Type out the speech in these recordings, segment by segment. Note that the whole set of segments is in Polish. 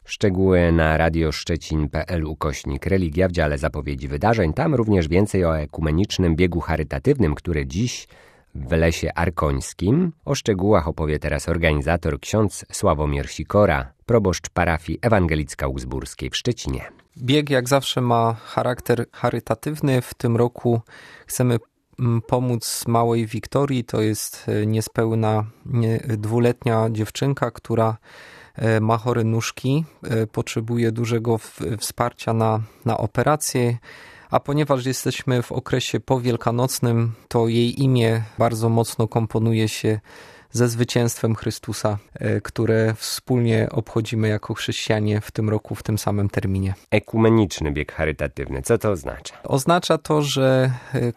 Szczegóły na radioszczecin.pl/religia w dziale zapowiedzi wydarzeń. Tam również więcej o ekumenicznym biegu charytatywnym, który dziś w Lesie Arkońskim. O szczegółach opowie teraz organizator ksiądz Sławomir Sikora, proboszcz parafii ewangelicko-augsburskiej w Szczecinie. Bieg jak zawsze ma charakter charytatywny. W tym roku chcemy pomóc małej Wiktorii. To jest niespełna 2-letnia dziewczynka, która ma chore nóżki, potrzebuje dużego wsparcia na operację, a ponieważ jesteśmy w okresie powielkanocnym, to jej imię bardzo mocno komponuje się ze zwycięstwem Chrystusa, które wspólnie obchodzimy jako chrześcijanie w tym roku, w tym samym terminie. Ekumeniczny bieg charytatywny, co to oznacza? Oznacza to, że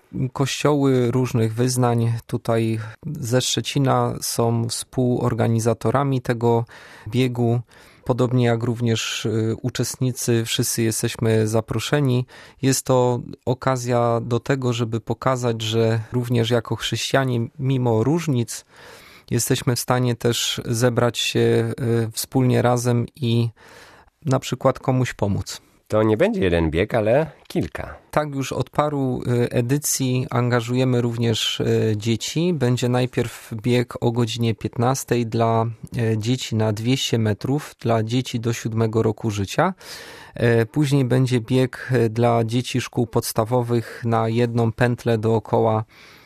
kościoły różnych wyznań tutaj ze Szczecina są współorganizatorami tego biegu. Podobnie jak również uczestnicy, wszyscy jesteśmy zaproszeni. Jest to okazja do tego, żeby pokazać, że również jako chrześcijanie, mimo różnic, jesteśmy w stanie też zebrać się wspólnie razem i na przykład komuś pomóc. To nie będzie jeden bieg, ale kilka. Tak, już od paru edycji angażujemy również dzieci. Będzie najpierw bieg o godzinie 15 dla dzieci na 200 metrów, dla dzieci do 7 roku życia. Później będzie bieg dla dzieci szkół podstawowych na jedną pętlę dookoła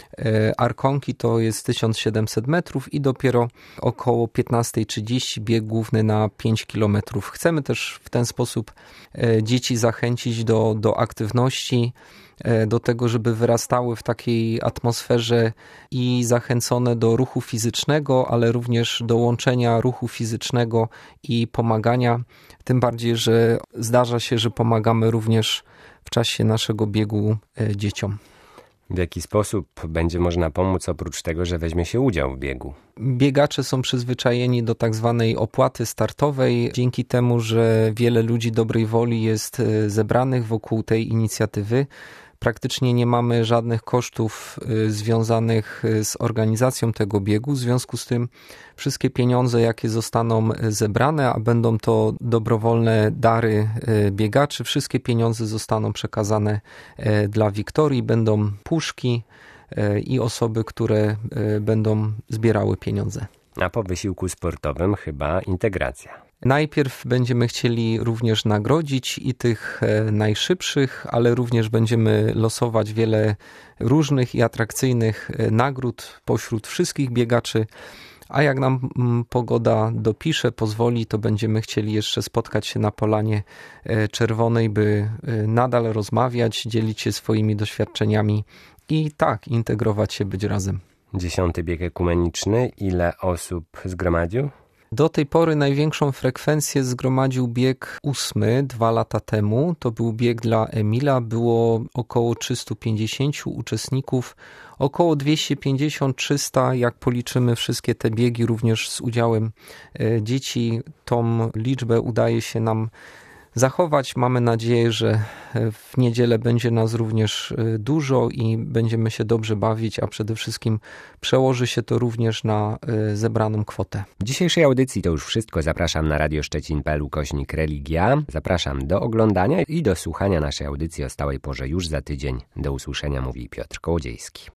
Arkonki, to jest 1700 metrów i dopiero około 15:30 bieg główny na 5 km. Chcemy też w ten sposób dzieci zachęcić do aktywności, do tego, żeby wyrastały w takiej atmosferze i zachęcone do ruchu fizycznego, ale również do łączenia ruchu fizycznego i pomagania. Tym bardziej, że zdarza się, że pomagamy również w czasie naszego biegu dzieciom. W jaki sposób będzie można pomóc oprócz tego, że weźmie się udział w biegu? Biegacze są przyzwyczajeni do tak zwanej opłaty startowej. Dzięki temu, że wiele ludzi dobrej woli jest zebranych wokół tej inicjatywy, praktycznie nie mamy żadnych kosztów związanych z organizacją tego biegu. W związku z tym wszystkie pieniądze, jakie zostaną zebrane, a będą to dobrowolne dary biegaczy, wszystkie pieniądze zostaną przekazane dla Wiktorii. Będą puszki i osoby, które będą zbierały pieniądze. A po wysiłku sportowym chyba integracja. Najpierw będziemy chcieli również nagrodzić i tych najszybszych, ale również będziemy losować wiele różnych i atrakcyjnych nagród pośród wszystkich biegaczy. A jak nam pogoda dopisze, pozwoli, to będziemy chcieli jeszcze spotkać się na Polanie Czerwonej, by nadal rozmawiać, dzielić się swoimi doświadczeniami i tak integrować się, być razem. 10. bieg ekumeniczny. Ile osób zgromadził? Do tej pory największą frekwencję zgromadził bieg 8 2 lata temu. To był bieg dla Emila. Było około 350 uczestników, około 250-300, jak policzymy wszystkie te biegi, również z udziałem dzieci. Tą liczbę udaje się nam zachować. Mamy nadzieję, że w niedzielę będzie nas również dużo i będziemy się dobrze bawić, a przede wszystkim przełoży się to również na zebraną kwotę. W dzisiejszej audycji to już wszystko. Zapraszam na radioszczecin.pl/religia. Zapraszam do oglądania i do słuchania naszej audycji o stałej porze już za tydzień. Do usłyszenia, mówi Piotr Kołodziejski.